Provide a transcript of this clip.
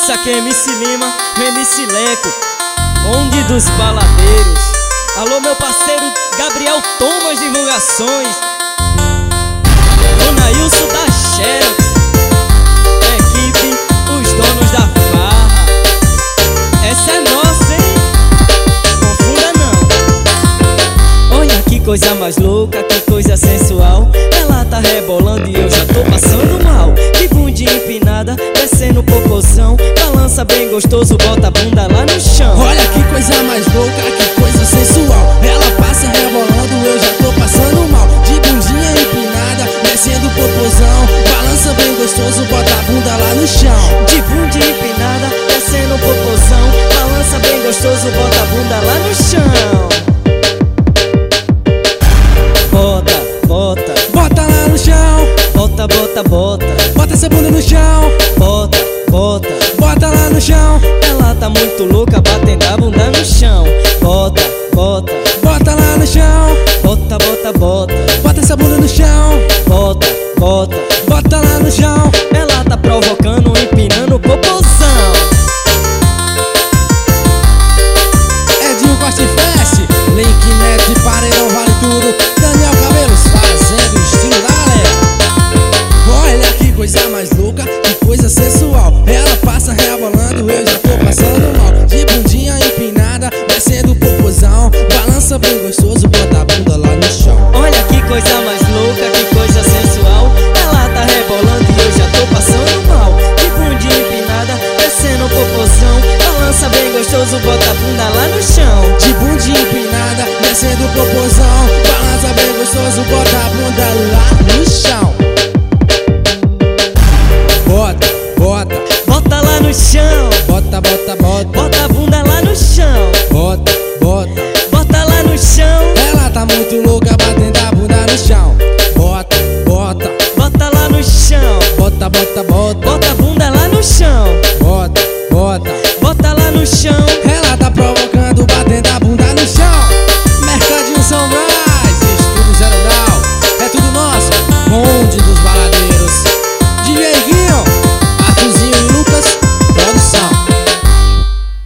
Isso aqui é MC Lima, o MC Leco, Bonde dos Baladeiros. Alô, meu parceiro Gabriel Thomas Divulgações, Dona Ilso da Xerox, equipe, os donos da farra. Essa é nossa, hein? Confunda não. Olha que coisa mais louca, que coisa sensual. Ela tá rebolando e eu já tô passando mal. Que bundinha empinada, descendo popozão. Balança bem gostoso, bota a bunda lá no chão. Olha que coisa mais louca, que coisa sensual. Ela passa rebolando, eu já tô passando mal. De bundinha empinada, descendo popozão. Balança bem gostoso, bota a bunda lá no chão. De bundinha empinada, descendo popozão. Balança bem gostoso, bota a bunda lá no chão. Bota, bota, bota lá no chão. Bota, bota, bota, bota essa bunda no chão. Bota, bota, bota lá no chão. Ela tá muito louca, batendo a bunda no chão. Bota, bota, bota lá no chão. Bota, bota, bota, bota essa bunda no chão. Bota, bota, bota lá no chão. Ela tá provocando, empinando o popozão. Edinho Costa e Fest, Link Net, Paredão vale tudo. Daniel Cabelos fazendo o estilo da galera. Olha que coisa mais louca, que coisa sensual. Ela passa rebolando, eu já tô passando mal. De bundinha empinada, descendo o popozão. Balança bem gostoso, bota a bunda lá no chão. Olha que coisa mais louca, que coisa sensual. Ela tá rebolando e eu já tô passando mal. De bundinha empinada, descendo o popozão. Balança bem gostoso, bota a bunda lá no chão. De bundinha empinada, descendo o popozão. Balança bem gostoso, bota a bunda lá no chão. Bota, bota, bota lá no chão. Bota, bota, bota, bota a bunda lá no chão. Bota, bota, bota lá no chão. Ela tá muito louca, batendo a bunda no chão. Bota, bota, bota lá no chão. Bota, bota, bota, bota a bunda lá no chão. Bota, bota, bota lá no chão.